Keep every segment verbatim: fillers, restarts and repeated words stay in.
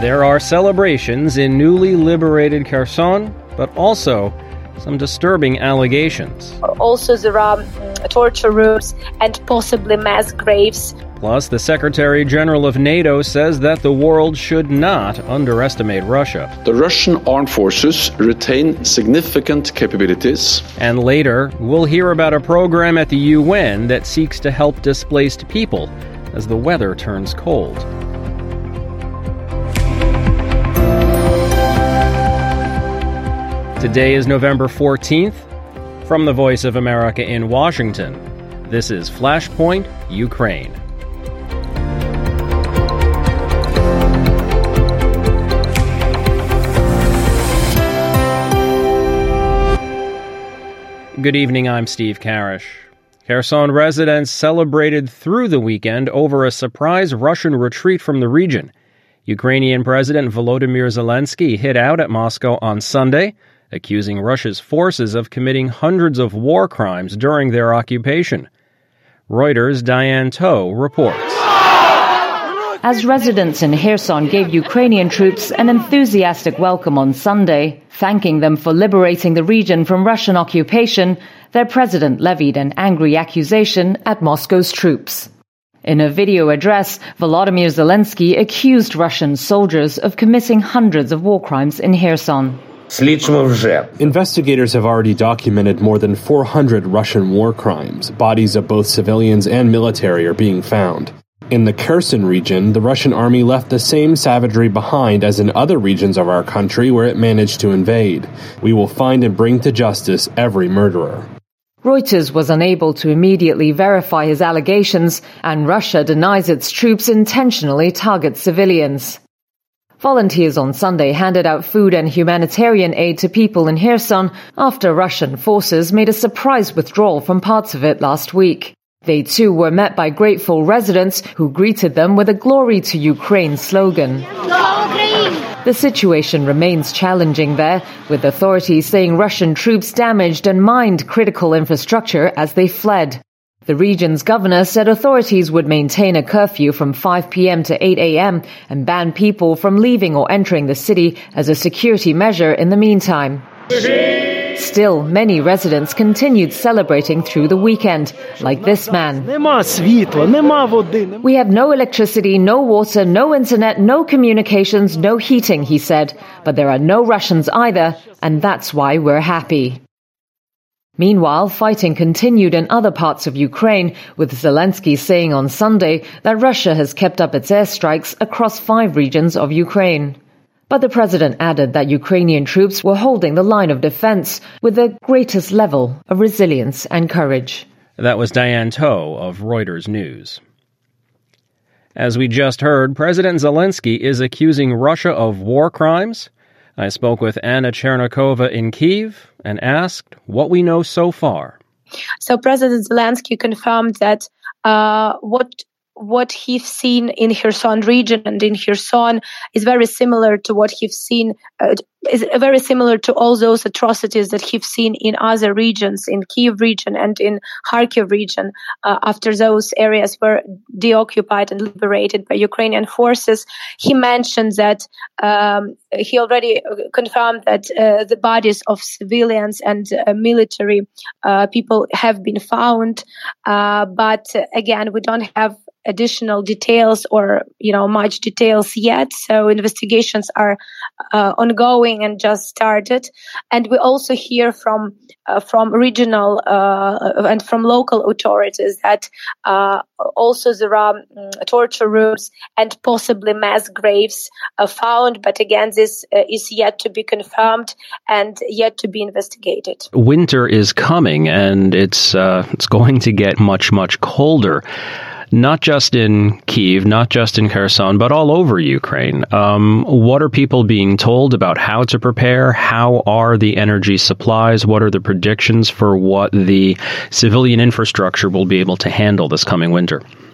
There are celebrations in newly liberated Kherson, but also some disturbing allegations. Also, there are torture rooms and possibly mass graves. Plus, the Secretary General of NATO says that the world should not underestimate Russia. The Russian armed forces retain significant capabilities. And later, we'll hear about a program at the U N that seeks to help displaced people as the weather turns cold. Today is November fourteenth. From the Voice of America in Washington, this is Flashpoint, Ukraine. Good evening, I'm Steve Karish. Kherson residents celebrated through the weekend over a surprise Russian retreat from the region. Ukrainian President Volodymyr Zelensky hit out at Moscow on Sunday, accusing Russia's forces of committing hundreds of war crimes during their occupation. Reuters' Diane Toh reports. As residents in Kherson gave Ukrainian troops an enthusiastic welcome on Sunday, thanking them for liberating the region from Russian occupation, their president levied an angry accusation at Moscow's troops. In a video address, Volodymyr Zelensky accused Russian soldiers of committing hundreds of war crimes in Kherson. Investigators have already documented more than four hundred Russian war crimes. Bodies of both civilians and military are being found. In the Kherson region, the Russian army left the same savagery behind as in other regions of our country where it managed to invade. We will find and bring to justice every murderer. Reuters was unable to immediately verify his allegations, and Russia denies its troops intentionally target civilians. Volunteers on Sunday handed out food and humanitarian aid to people in Kherson after Russian forces made a surprise withdrawal from parts of it last week. They too were met by grateful residents who greeted them with a Glory to Ukraine slogan. The situation remains challenging there, with authorities saying Russian troops damaged and mined critical infrastructure as they fled. The region's governor said authorities would maintain a curfew from five p.m. to eight a.m. and ban people from leaving or entering the city as a security measure in the meantime. Still, many residents continued celebrating through the weekend, like this man. We have no electricity, no water, no internet, no communications, no heating, he said. But there are no Russians either, and that's why we're happy. Meanwhile, fighting continued in other parts of Ukraine, with Zelensky saying on Sunday that Russia has kept up its airstrikes across five regions of Ukraine. But the president added that Ukrainian troops were holding the line of defense with the greatest level of resilience and courage. That was Diane Toh of Reuters News. As we just heard, President Zelensky is accusing Russia of war crimes. I spoke with Anna Chernikova in Kyiv and asked what we know so far. So President Zelensky confirmed that uh, what what he's seen in Kherson region and in Kherson is very similar to what he's seen, uh, is very similar to all those atrocities that he's seen in other regions, in Kyiv region and in Kharkiv region, uh, after those areas were deoccupied and liberated by Ukrainian forces. He mentioned that um, he already confirmed that uh, the bodies of civilians and uh, military uh, people have been found, uh, but again, we don't have additional details or, you know, much details yet. So investigations are uh, ongoing and just started. And we also hear from uh, from regional uh, and from local authorities that uh, also there are um, torture rooms and possibly mass graves uh, found. But again, this uh, is yet to be confirmed and yet to be investigated. Winter is coming, and it's uh, it's going to get much, much colder. Not just in Kyiv, not just in Kherson, but all over Ukraine. Um, what are people being told about how to prepare? How are the energy supplies? What are the predictions for what the civilian infrastructure will be able to handle this coming winter?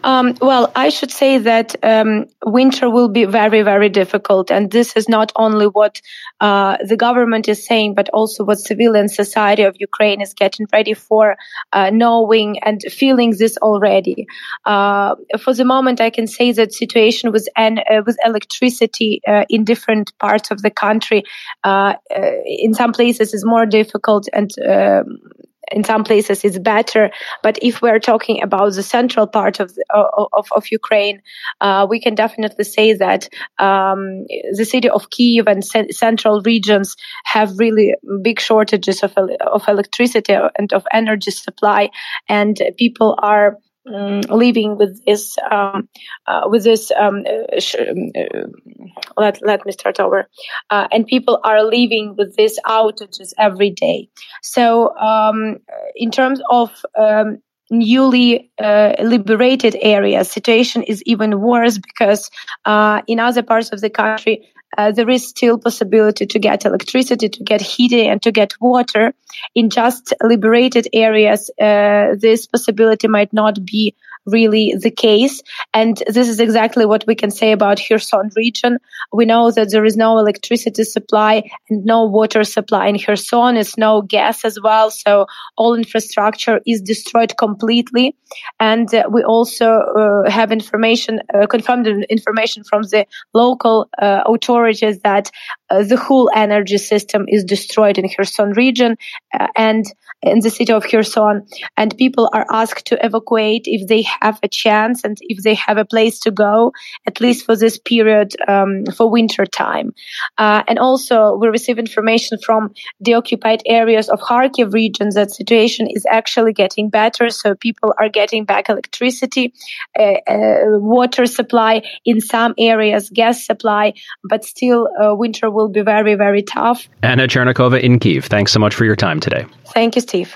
Um, well, I should say that um, winter will be very, very difficult. And this is not only what uh, the government is saying, but also what civilian society of Ukraine is getting ready for, uh, knowing and feeling this already. Uh, for the moment, I can say that situation with, en- uh, with electricity uh, in different parts of the country, uh, uh, in some places is more difficult and uh, in some places it's better, but if we're talking about the central part of the, of, of Ukraine, uh, we can definitely say that um, the city of Kyiv and c- central regions have really big shortages of of electricity and of energy supply, and people are Um, living with this, um, uh, with this. Um, uh, sh- uh, let let me start over. Uh, and people are living with these outages every day. So, um, in terms of um, newly uh, liberated areas, situation is even worse because uh, in other parts of the country, Uh, there is still possibility to get electricity, to get heating, and to get water. In just liberated areas, uh, this possibility might not be really the case. And this is exactly what we can say about Kherson region. We know that there is no electricity supply and no water supply in Kherson. It's no gas as well. So all infrastructure is destroyed completely. And uh, we also uh, have information, uh, confirmed information from the local uh, authorities that uh, the whole energy system is destroyed in Kherson region uh, and in the city of Kherson. And people are asked to evacuate if they have a chance and if they have a place to go, at least for this period, um, for winter time. Uh, and also we receive information from the occupied areas of Kharkiv region that situation is actually getting better. So people are getting back electricity, uh, uh, water supply in some areas, gas supply, but still uh, winter will be very, very tough. Anna Chernikova in Kyiv, thanks so much for your time today. Thank you, Steve.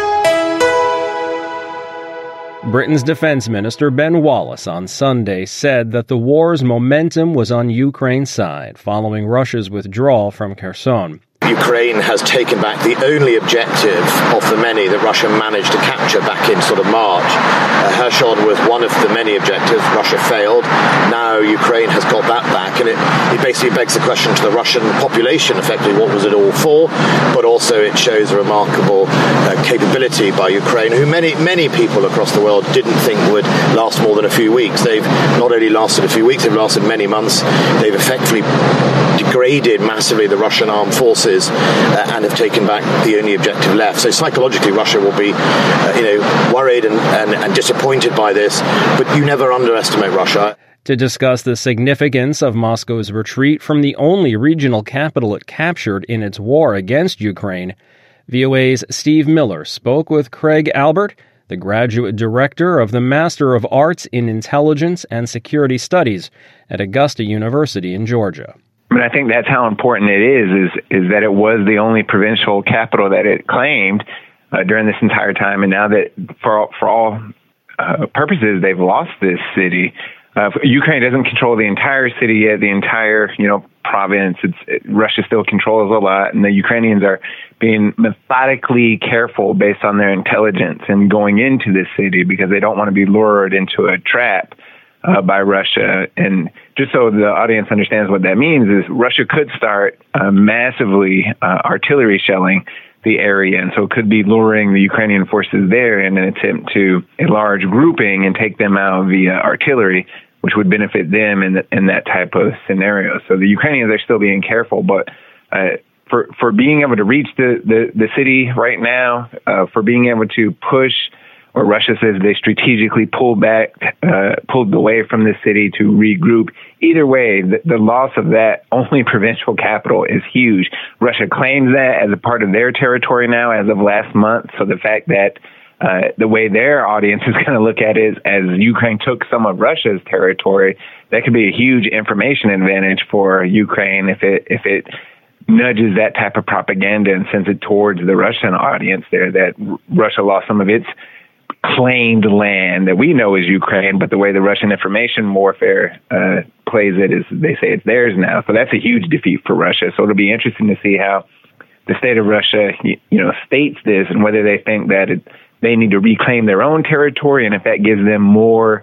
Britain's Defense Minister Ben Wallace on Sunday said that the war's momentum was on Ukraine's side following Russia's withdrawal from Kherson. Ukraine has taken back the only objective of the many that Russia managed to capture back in sort of March. Uh, Kherson was one of the many objectives. Russia failed. Now Ukraine has got that back, and it, it basically begs the question to the Russian population, effectively, what was it all for? But also it shows a remarkable uh, capability by Ukraine, who many, many people across the world didn't think would last more than a few weeks. They've not only lasted a few weeks, they've lasted many months. They've effectively degraded massively the Russian armed forces Uh, and have taken back the only objective left. So psychologically, Russia will be, uh, you know, worried and, and, and disappointed by this. But you never underestimate Russia. To discuss the significance of Moscow's retreat from the only regional capital it captured in its war against Ukraine, V O A's Steve Miller spoke with Craig Albert, the graduate director of the Master of Arts in Intelligence and Security Studies at Augusta University in Georgia. I mean, I think that's how important it is, is, is that it was the only provincial capital that it claimed uh, during this entire time. And now that for all, for all uh, purposes, they've lost this city. Uh, Ukraine doesn't control the entire city yet, the entire, you know, province. It's, it, Russia still controls a lot, and the Ukrainians are being methodically careful based on their intelligence and going into this city because they don't want to be lured into a trap Uh, by Russia. And just so the audience understands what that means is Russia could start uh, massively uh, artillery shelling the area. And so it could be luring the Ukrainian forces there in an attempt to a large grouping and take them out via artillery, which would benefit them in, the, in that type of scenario. So the Ukrainians are still being careful, but uh, for, for being able to reach the, the, the city right now, uh, for being able to push, or Russia says they strategically pulled back, uh, pulled away from the city to regroup. Either way, the, the loss of that only provincial capital is huge. Russia claims that as a part of their territory now as of last month. So the fact that uh, the way their audience is going to look at it is as Ukraine took some of Russia's territory, that could be a huge information advantage for Ukraine if it if it nudges that type of propaganda and sends it towards the Russian audience there, that Russia lost some of its claimed land that we know is Ukraine, but the way the Russian information warfare uh, plays it is they say it's theirs now. So that's a huge defeat for Russia. So it'll be interesting to see how the state of Russia, you know, states this and whether they think that it, they need to reclaim their own territory and if that gives them more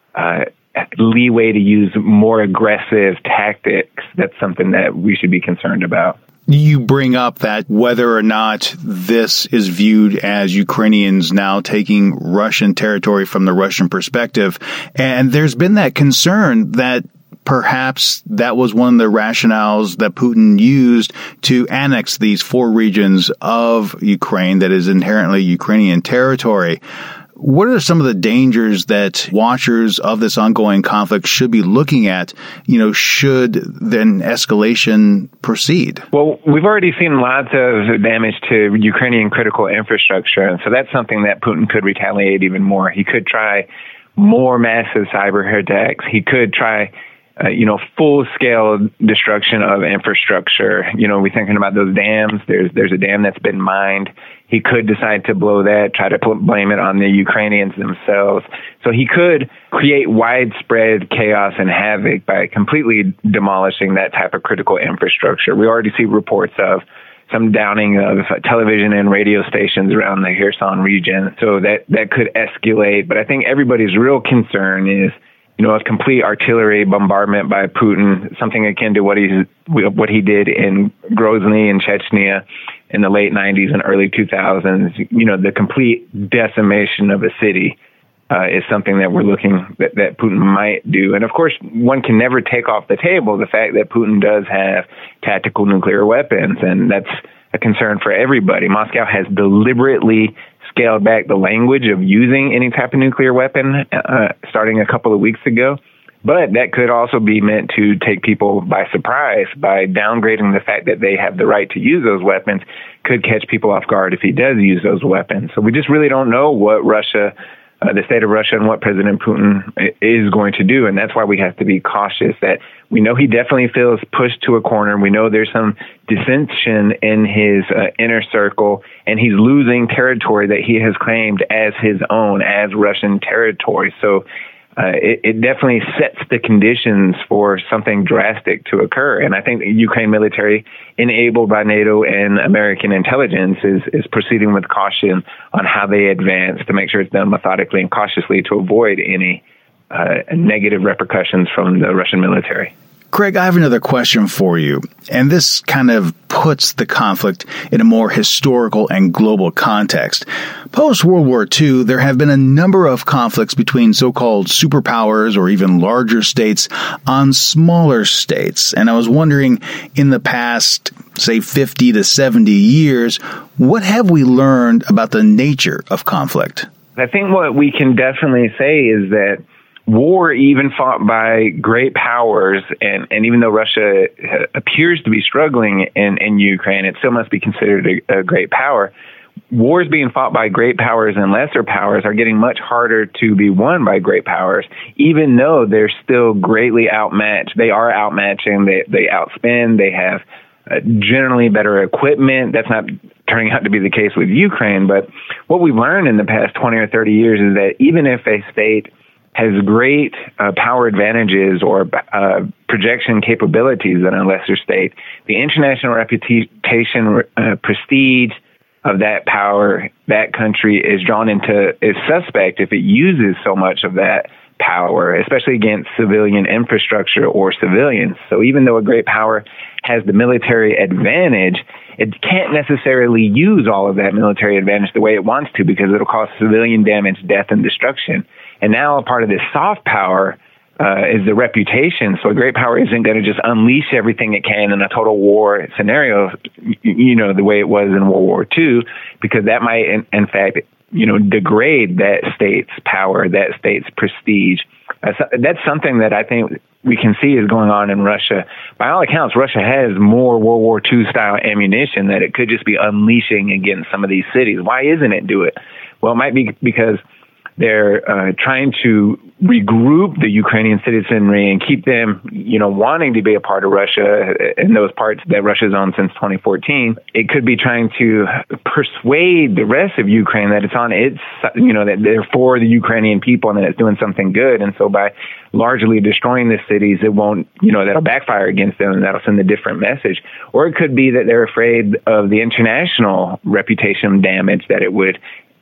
uh, leeway to use more aggressive tactics, that's something that we should be concerned about. You bring up that whether or not this is viewed as Ukrainians now taking Russian territory from the Russian perspective. And there's been that concern that perhaps that was one of the rationales that Putin used to annex these four regions of Ukraine that is inherently Ukrainian territory. What are some of the dangers that watchers of this ongoing conflict should be looking at, you know, should then escalation proceed? Well, we've already seen lots of damage to Ukrainian critical infrastructure, and so that's something that Putin could retaliate even more. He could try more massive cyber attacks. He could try Uh, you know, full-scale destruction of infrastructure. You know, we're thinking about those dams. There's there's a dam that's been mined. He could decide to blow that, try to put, blame it on the Ukrainians themselves. So he could create widespread chaos and havoc by completely demolishing that type of critical infrastructure. We already see reports of some downing of television and radio stations around the Kherson region. So that, that could escalate. But I think everybody's real concern is, you know, a complete artillery bombardment by Putin, something akin to what he what he did in Grozny in Chechnya in the late nineties and early two thousands. You know, the complete decimation of a city uh, is something that we're looking that, that Putin might do. And of course, one can never take off the table the fact that Putin does have tactical nuclear weapons, and that's a concern for everybody. Moscow has deliberately scaled back the language of using any type of nuclear weapon uh, starting a couple of weeks ago. But that could also be meant to take people by surprise by downgrading the fact that they have the right to use those weapons, could catch people off guard if he does use those weapons. So we just really don't know what Russia, uh, the state of Russia and what President Putin is going to do. And that's why we have to be cautious that we know he definitely feels pushed to a corner. We know there's some dissension in his uh, inner circle, and he's losing territory that he has claimed as his own, as Russian territory. So uh, it, it definitely sets the conditions for something drastic to occur. And I think the Ukraine military, enabled by NATO and American intelligence, is, is proceeding with caution on how they advance to make sure it's done methodically and cautiously to avoid any Uh, negative repercussions from the Russian military. Craig, I have another question for you, and this kind of puts the conflict in a more historical and global context. Post-World War Two, there have been a number of conflicts between so-called superpowers or even larger states on smaller states, and I was wondering, in the past, say, fifty to seventy years, what have we learned about the nature of conflict? I think what we can definitely say is that war, even fought by great powers, and, and even though Russia appears to be struggling in, in Ukraine, it still must be considered a, a great power. Wars being fought by great powers and lesser powers are getting much harder to be won by great powers, even though they're still greatly outmatched. They are outmatching, they, they outspend, they have uh, generally better equipment. That's not turning out to be the case with Ukraine, but what we've learned in the past twenty or thirty years is that even if a state has great uh, power advantages or uh, projection capabilities than a lesser state, the international reputation, uh, prestige of that power, that country is drawn into, is suspect if it uses so much of that power, especially against civilian infrastructure or civilians. So even though a great power has the military advantage, it can't necessarily use all of that military advantage the way it wants to, because it'll cause civilian damage, death, and destruction. And now a part of this soft power uh, is the reputation. So a great power isn't going to just unleash everything it can in a total war scenario, you know, the way it was in World War Two, because that might, in, in fact, you know, degrade that state's power, that state's prestige. Uh, so that's something that I think we can see is going on in Russia. By all accounts, Russia has more World War Two style ammunition that it could just be unleashing against some of these cities. Why isn't it do it? Well, it might be because they're uh, trying to regroup the Ukrainian citizenry and keep them, you know, wanting to be a part of Russia in those parts that Russia's owned since twenty fourteen. It could be trying to persuade the rest of Ukraine that it's on its, you know, that they're for the Ukrainian people and that it's doing something good. And so by largely destroying the cities, it won't, you know, that'll backfire against them and that'll send a different message. Or it could be that they're afraid of the international reputation damage that it would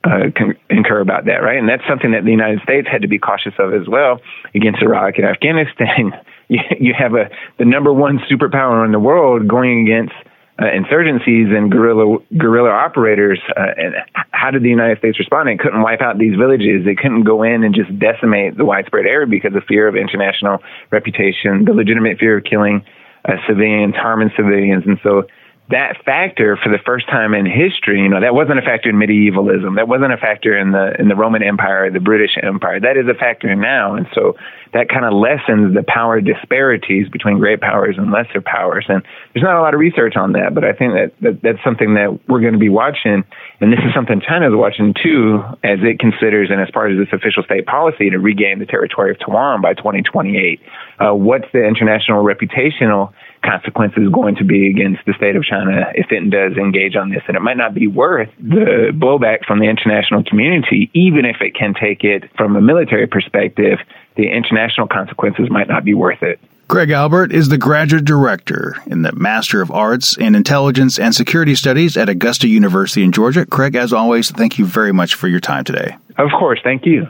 uh, concur about that, right? And that's something that the United States had to be cautious of as well against Iraq and Afghanistan. you, you have a the number one superpower in the world going against uh, insurgencies and guerrilla guerrilla operators. Uh, and how did the United States respond? It couldn't wipe out these villages. They couldn't go in and just decimate the widespread area because of fear of international reputation, the legitimate fear of killing uh, civilians, harming civilians, and so. That factor, for the first time in history, you know, that wasn't a factor in medievalism. That wasn't a factor in the in the Roman Empire, the British Empire. That is a factor now, and so that kind of lessens the power disparities between great powers and lesser powers. And there's not a lot of research on that, but I think that, that that's something that we're going to be watching, and this is something China is watching too, as it considers and as part of this official state policy to regain the territory of Taiwan by twenty twenty-eight. Uh, what's the international reputational consequences going to be against the state of China if it does engage on this? And it might not be worth the blowback from the international community, even if it can take it from a military perspective. The international consequences might not be worth it. Greg Albert is the graduate director in the Master of Arts in Intelligence and Security Studies at Augusta University in Georgia. Craig, as always, thank you very much for your time today. Of course. Thank you.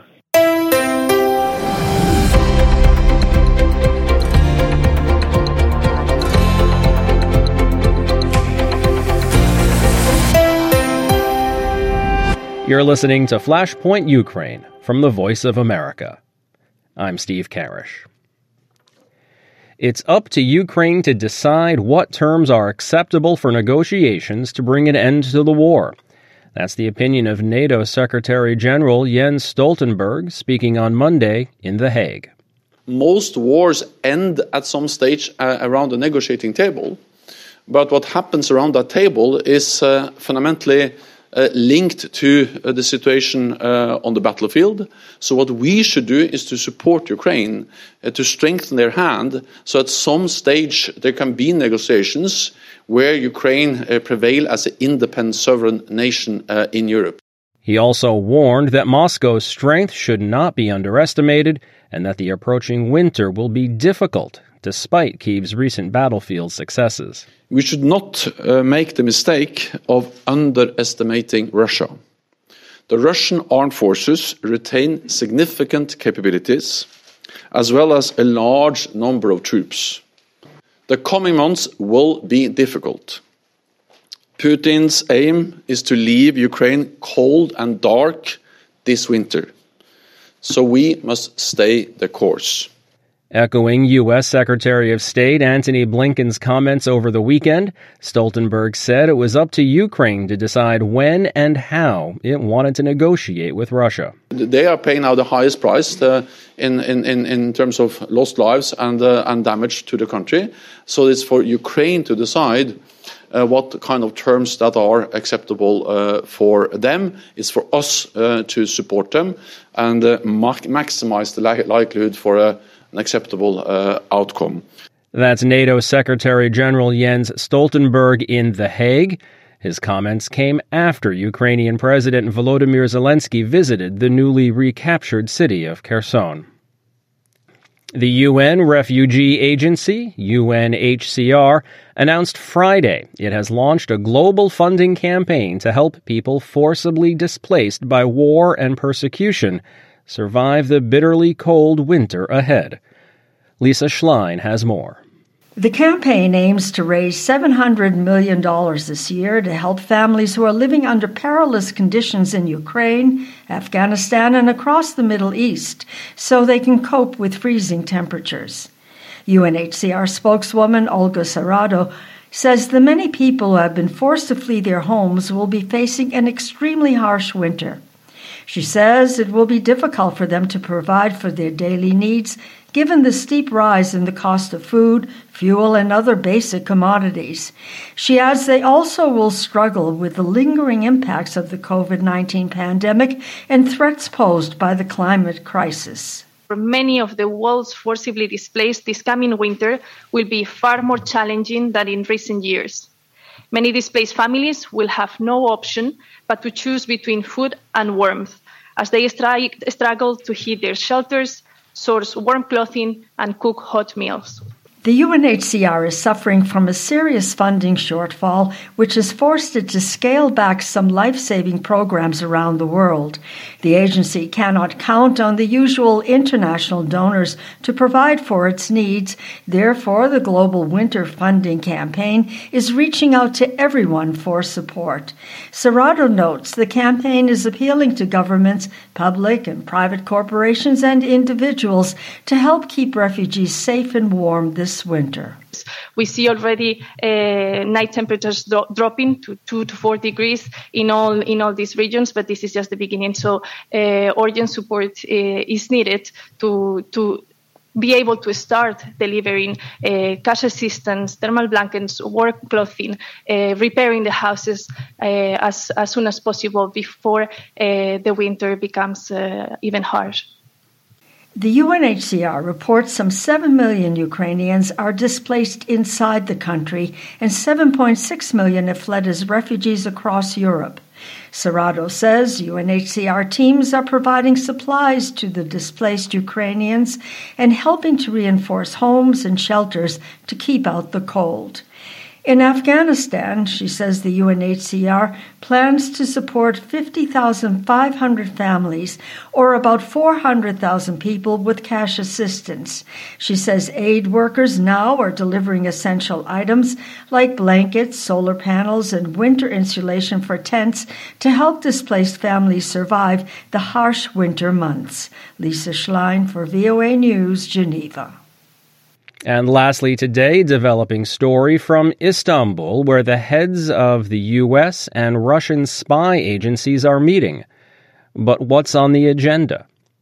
You're listening to Flashpoint Ukraine from the Voice of America. I'm Steve Karish. It's up to Ukraine to decide what terms are acceptable for negotiations to bring an end to the war. That's the opinion of NATO Secretary General Jens Stoltenberg speaking on Monday in The Hague. Most wars end at some stage uh, around the negotiating table, but what happens around that table is uh, fundamentally Uh, linked to uh, the situation uh, on the battlefield. So what we should do is to support Ukraine, uh, to strengthen their hand, so at some stage there can be negotiations where Ukraine uh, prevail as an independent sovereign nation uh, in Europe. He also warned that Moscow's strength should not be underestimated and that the approaching winter will be difficult, despite Kyiv's recent battlefield successes. We should not uh, make the mistake of underestimating Russia. The Russian armed forces retain significant capabilities, as well as a large number of troops. The coming months will be difficult. Putin's aim is to leave Ukraine cold and dark this winter, so we must stay the course. Echoing U S Secretary of State Antony Blinken's comments over the weekend, Stoltenberg said it was up to Ukraine to decide when and how it wanted to negotiate with Russia. They are paying now the highest price uh, in, in, in terms of lost lives and, uh, and damage to the country. So it's for Ukraine to decide uh, what kind of terms that are acceptable uh, for them. It's for us uh, to support them and uh, ma- maximize the li- likelihood for a an acceptable uh, outcome. That's NATO Secretary General Jens Stoltenberg in The Hague. His comments came after Ukrainian President Volodymyr Zelensky visited the newly recaptured city of Kherson. The U N Refugee Agency, U N H C R, announced Friday it has launched a global funding campaign to help people forcibly displaced by war and persecution survive the bitterly cold winter ahead. Lisa Schlein has more. The campaign aims to raise seven hundred million dollars this year to help families who are living under perilous conditions in Ukraine, Afghanistan, and across the Middle East so they can cope with freezing temperatures. U N H C R spokeswoman Olga Sarado says the many people who have been forced to flee their homes will be facing an extremely harsh winter. She says it will be difficult for them to provide for their daily needs given the steep rise in the cost of food, fuel, and other basic commodities. She adds they also will struggle with the lingering impacts of the covid nineteen pandemic and threats posed by the climate crisis. For many of the world's forcibly displaced, this coming winter will be far more challenging than in recent years. Many displaced families will have no option but to choose between food and warmth as they struggle to heat their shelters, source warm clothing, and cook hot meals. The U N H C R is suffering from a serious funding shortfall, which has forced it to scale back some life-saving programs around the world. The agency cannot count on the usual international donors to provide for its needs. Therefore, the Global Winter Funding Campaign is reaching out to everyone for support. Serrato notes the campaign is appealing to governments, public and private corporations, and individuals to help keep refugees safe and warm this winter. We see already uh, night temperatures do- dropping to two to four degrees in all in all these regions, but this is just the beginning. So uh, urgent support uh, is needed to to be able to start delivering uh, cash assistance, thermal blankets, work clothing, uh, repairing the houses uh, as as soon as possible before uh, the winter becomes uh, even harsh. The U N H C R reports some seven million Ukrainians are displaced inside the country and seven point six million have fled as refugees across Europe. Serrato says U N H C R teams are providing supplies to the displaced Ukrainians and helping to reinforce homes and shelters to keep out the cold. In Afghanistan, she says the U N H C R plans to support fifty thousand five hundred families, or about four hundred thousand people, with cash assistance. She says aid workers now are delivering essential items like blankets, solar panels, and winter insulation for tents to help displaced families survive the harsh winter months. Lisa Schlein for V O A News, Geneva. And lastly today, developing story from Istanbul, where the heads of the U S and Russian spy agencies are meeting. But what's on the agenda?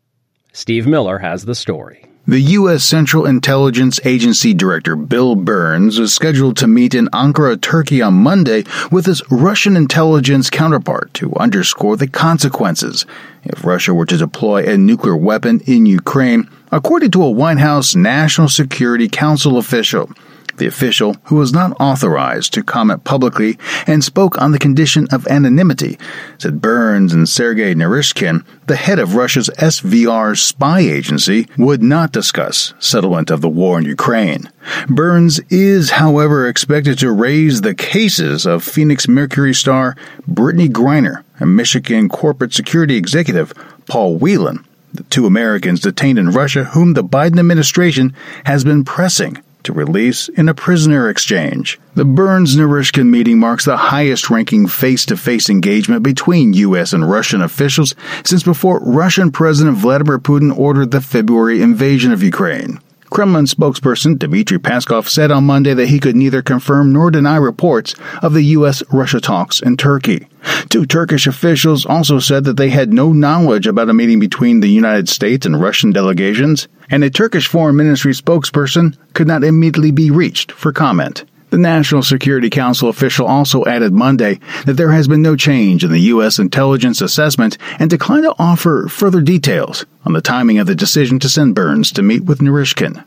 Steve Miller has the story. The U S Central Intelligence Agency Director Bill Burns is scheduled to meet in Ankara, Turkey on Monday with his Russian intelligence counterpart to underscore the consequences if Russia were to deploy a nuclear weapon in Ukraine, according to a White House National Security Council official. The official, who was not authorized to comment publicly and spoke on the condition of anonymity, said Burns and Sergei Naryshkin, the head of Russia's S V R spy agency, would not discuss settlement of the war in Ukraine. Burns is, however, expected to raise the cases of Phoenix Mercury star Brittany Griner and Michigan corporate security executive Paul Whelan, the two Americans detained in Russia whom the Biden administration has been pressing to release in a prisoner exchange. The Burns-Naryshkin meeting marks the highest-ranking face-to-face engagement between U S and Russian officials since before Russian President Vladimir Putin ordered the February invasion of Ukraine. Kremlin spokesperson Dmitry Peskov said on Monday that he could neither confirm nor deny reports of the U S-Russia talks in Turkey. Two Turkish officials also said that they had no knowledge about a meeting between the United States and Russian delegations, and a Turkish Foreign Ministry spokesperson could not immediately be reached for comment. The National Security Council official also added Monday that there has been no change in the U S intelligence assessment and declined to offer further details on the timing of the decision to send Burns to meet with Naryshkin.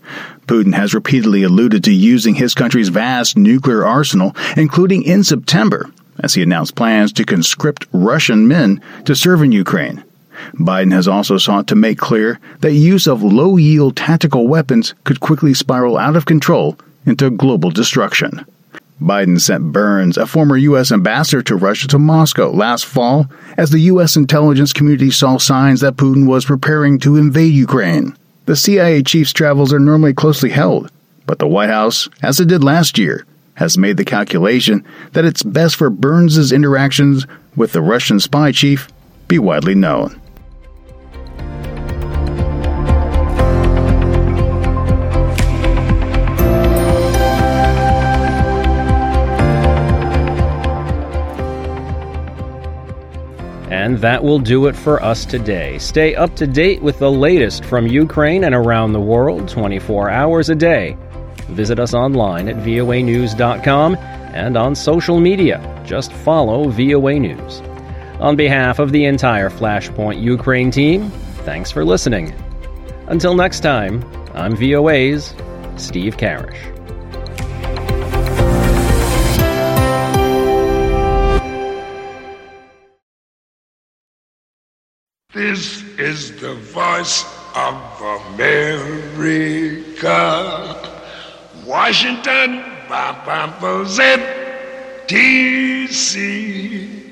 Putin has repeatedly alluded to using his country's vast nuclear arsenal, including in September, as he announced plans to conscript Russian men to serve in Ukraine. Biden has also sought to make clear that use of low-yield tactical weapons could quickly spiral out of control into global destruction. Biden sent Burns, a former U S ambassador to Russia, to Moscow last fall as the U S intelligence community saw signs that Putin was preparing to invade Ukraine. The C I A chief's travels are normally closely held, but the White House, as it did last year, has made the calculation that it's best for Burns' interactions with the Russian spy chief be widely known. And that will do it for us today. Stay up to date with the latest from Ukraine and around the world twenty-four hours a day. Visit us online at V O A news dot com and on social media. Just follow V O A News. On behalf of the entire Flashpoint Ukraine team, thanks for listening. Until next time, I'm V O A's Steve Karish. This is the voice of America. Washington, bam, bam, Z, D C